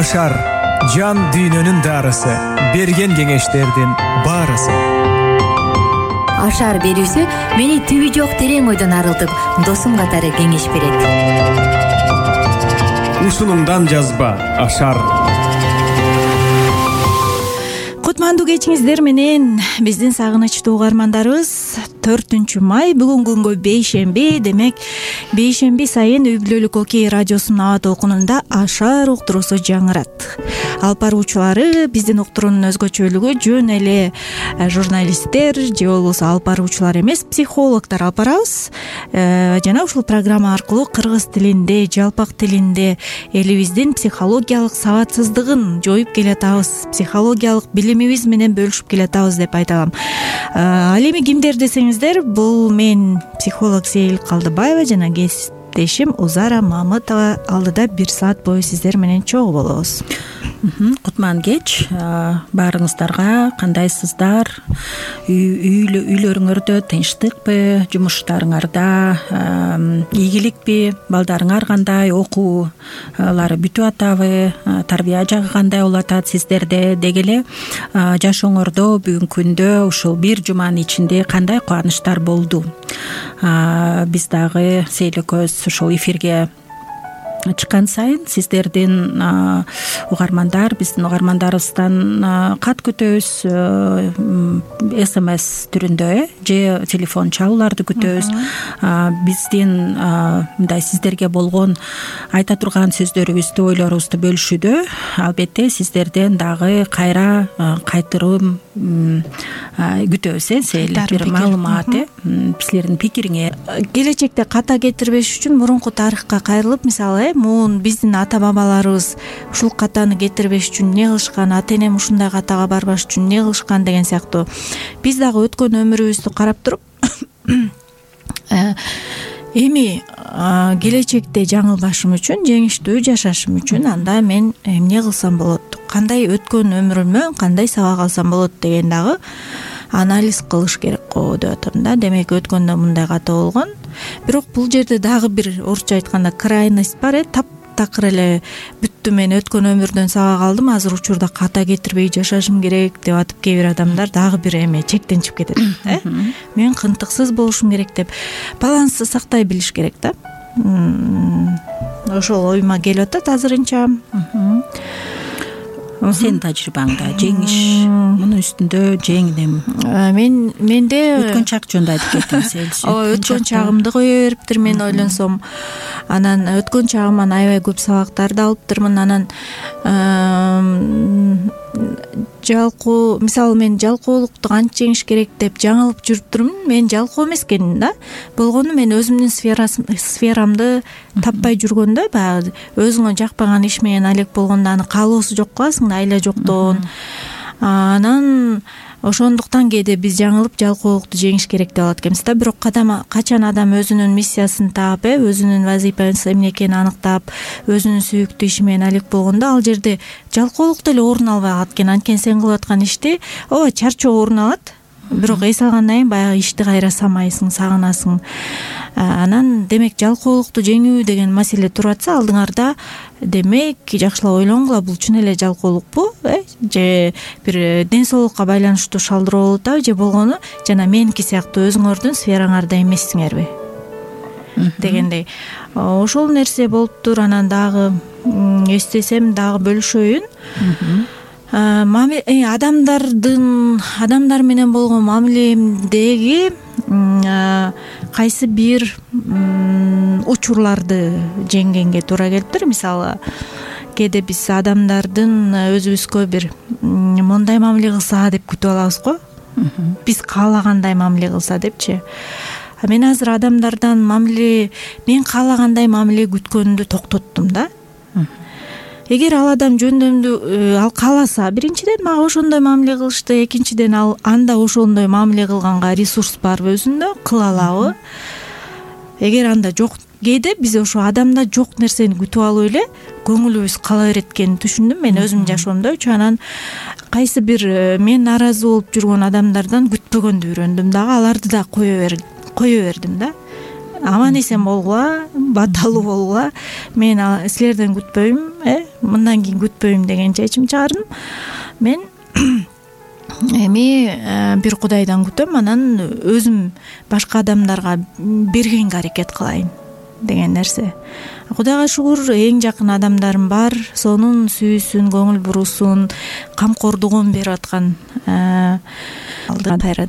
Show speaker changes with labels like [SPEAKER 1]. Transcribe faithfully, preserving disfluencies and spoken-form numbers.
[SPEAKER 1] Ашар жан дүйнөнүн дарысы, берген кеңештердин баарысы.
[SPEAKER 2] Ашар берүүсү мени түбү жок терең ойдон арылтып, досум катары кеңеш берет.
[SPEAKER 1] Ушунумдан жазба Ашар.
[SPEAKER 3] Кутмандуу кечиңиздер менен биздин сагынычтуу угармандарыбыз. төртүнчү май бүгүнкү күнгө бейшемби, демек бейшемби сайын үй бүлөлүк окей радиосунун аба толкунунда Ашар уктуруусу жаңырат. Алып баруучулары биздин уктуруунун өзгөчөлүгү жөн эле журналисттер же болбосо алып баруучулар эмес, психологдор алып барабыз. Жана ушул программа аркылуу кыргыз тилинде, жалпак тилинде элибиздин психологиялык сабатсыздыгын жоюп келатабыз, психологиялык билимибиз менен бөлүшүп келатабыз деп айта алам. Ал эми кимдер десеңиздер, бул мен психолог Сейил Калдыбаева жана кесиптешим Узара Мамытова. Алдыда бир саат бою сиздер менен чогуу болобуз.
[SPEAKER 4] Кутман кеч баарыңыздарга. Кандайсыздар? Үйлөрүңөрдө тынчтыкпы? Жумуштарыңарда ийгиликпи? Балдарыңар кандай? Окуулары бүтүп атабы? Тарбия жагы кандай болуп атат сиздерде? Деги эле жашооңордо бүгүнкү күндө ушул бир жуманын ичинде кандай кубанычтар болду? Биз дагы Сейил экөөбүз ушул эфирге чыккан сайын сиздердин угармандар, биздин угармандарыбыздан кат күтөбүз, смс түрүндө же телефон чалууларды күтөбүз. Биздин мындай сиздерге болгон айта турган сөздөрүбүздү, ойлорубузду бөлүшүүдө албетте сиздерден дагы кайра кайтырым күтөбүз. Э Сейил, бир маалымат, силердин пикириңе.
[SPEAKER 3] Келечекте ката кетирбеш үчүн мурунку тарыхка кайрылып, мисалы муун биздин ата бабаларыбыз ушул катаны кетирбеш үчүн эмне кылышкан, ата энем ушундай катага барбаш үчүн эмне кылышкан деген сыяктуу биз дагы өткөн өмүрүбүздү карап туруп эми келечекте жаңылбашым үчүн, жеңиштүү жашашым үчүн анда мен эмне кылсам болот, кандай өткөн өмүрүмөн кандай сабак алсам болот деген дагы анализ кылыш керек го деп атам да. Демек өткөндө мындай ката болгон. Бирок бул жерде дагы бир орусча айтканда крайность бар э, тап такыр эле бүттү, мен өткөн өмүрдөн сабак алдым, азыр учурда ката кетирбей жашашым керек деп атып кээ бир адамдар дагы бир эме чектенчип кетет э. Мен кынтыксыз болушум керек деп балансты сактай билиш керек да. Ошол оюма келип атат азырынча.
[SPEAKER 4] Сен тажрыйбаңда жеңиш мунун үстүндө жеңдим.
[SPEAKER 3] Мен менде
[SPEAKER 4] өткөн чак жөнүндө айтып кеттиңиз.
[SPEAKER 3] Ооба, өткөн чагымды кое бериптир, мен ойлонсом. Анан өткөн чагыман аябай көп сабактарды алыптырмын. Анан жалкоо, мисалы мен жалкоолукту канча жеңиш керек деп жаңылып жүрүптүрмүн. Мен жалкоо эмес экенмин да. Болгону мен өзүмдүн сферамды таппай жүргөндө, баягы өзүңө жакпаган иш менен алек болгондо аны каалоосу жок кыласың, айла жоктон. Анан ошондуктан кээде биз жаңылып жалкоолукту жеңиш керек деп алат экенбиз да. Бирок качан адам өзүнүн миссиясын таап, өзүнүн вазифасы эмне экенин аныктап, өзүнүн сүйүктүү иши менен алек болгондо, ал жерде жалкоолук деле орун албай калат экен. Анткени сен кылып аткан ишти ооба чарчоо орун алат, бирок эс алгандан кийин баягы ишти кайра самайсың, сагынасың. Анан демек жалкоолукту жеңүү деген маселе туруп атса, алдыңарда демек жакшылап ойлонгула, бул чын эле жалкоолукпу, э же бир ден соолукка байланыштуу шалдыроо болуп атабы, же болгону жана меники сыяктуу өзүңөрдүн сфераңарда эмессиңерби дегендей ошол нерсе болуптур. Анан дагы эстесем дагы бөлүшөйүн. Адамдардын адамдар менен болгон мамилемдеги кайсы бир учурларды жеңгенге туура келиптир. Мисалы, кээде биз адамдардын өзүбүзгө бир мондай мамиле кылса деп күтүп алабыз го, биз каалагандай мамиле кылса депчи. Мен азыр адамдардан мамиле, мен каалагандай мамиле күткөнүмдү токтоттум да. Эгер ал адам жөндөмдүү ал кааласа, биринчиден мага ошондой мамиле кылышты, экинчиден ал анда ошондой мамиле кылганга ресурс барбы, өзүндө кыла алабы. Эгер анда жок, кээде биз ошо адамда жок нерсени күтүп алып эле көңүлүбүз кала берет экенин түшүндүм мен өзүмдүн жашоомдочу. Анан кайсы бир мен нааразы болуп жүргөн адамдардан күтпөгөндү үйрөндүм дагы, аларды да кое бердим да. аман эсен болгула, баталуу болгула. Мен силерден күтпөйм, э мындан кийин күтпөйм деген чечим чыгардым. Мен эми бир Кудайдан күтөм, анан өзүм башка адамдарга бергенге аракет кылайын деген нерсе. Кудайга шүгүр, эң жакын адамдарым бар, сонун сүйүүсүн, көңүл буруусун, камкордугун берип аткан